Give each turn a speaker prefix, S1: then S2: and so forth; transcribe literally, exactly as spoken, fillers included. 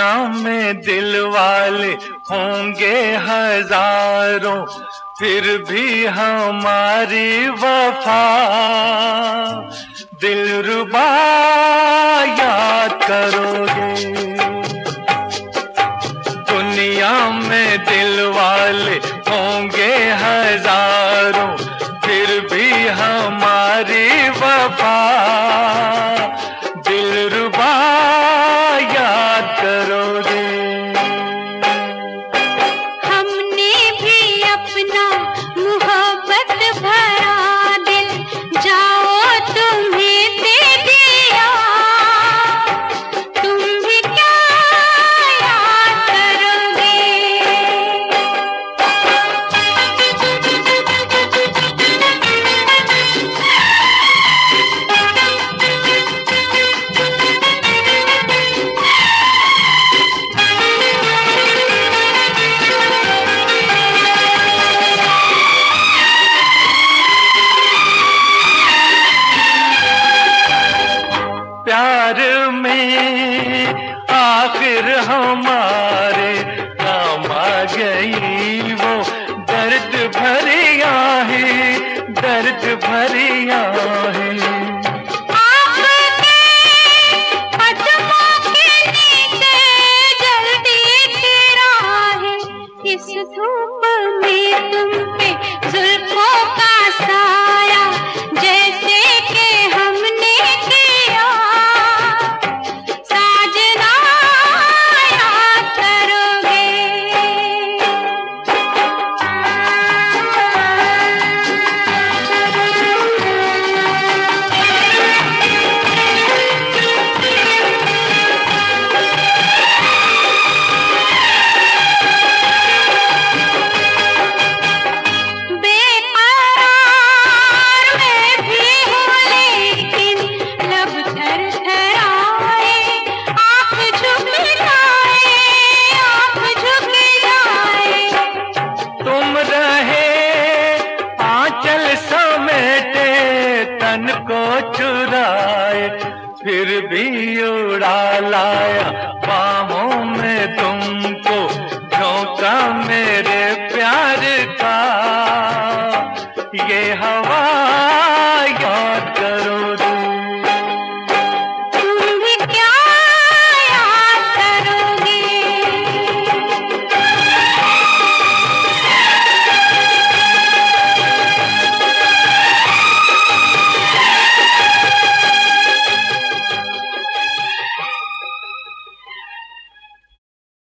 S1: दुनिया में दिल वाले होंगे हजारों, फिर भी हमारी वफा दिलरुबा याद करोगे। दुनिया में दिल वाले होंगे हजारों, फिर भी हमारी वफा दिलरुबा याद करोगे।
S2: हमने भी अपना मोहब्बत भरा दिल जाओ तुम्हें दे दिया, तुम भी क्या याद करोगे।
S1: प्यार में आखिर हमारे काम आ गई वो दर्द भरी आहें, दर्द भरी आहें।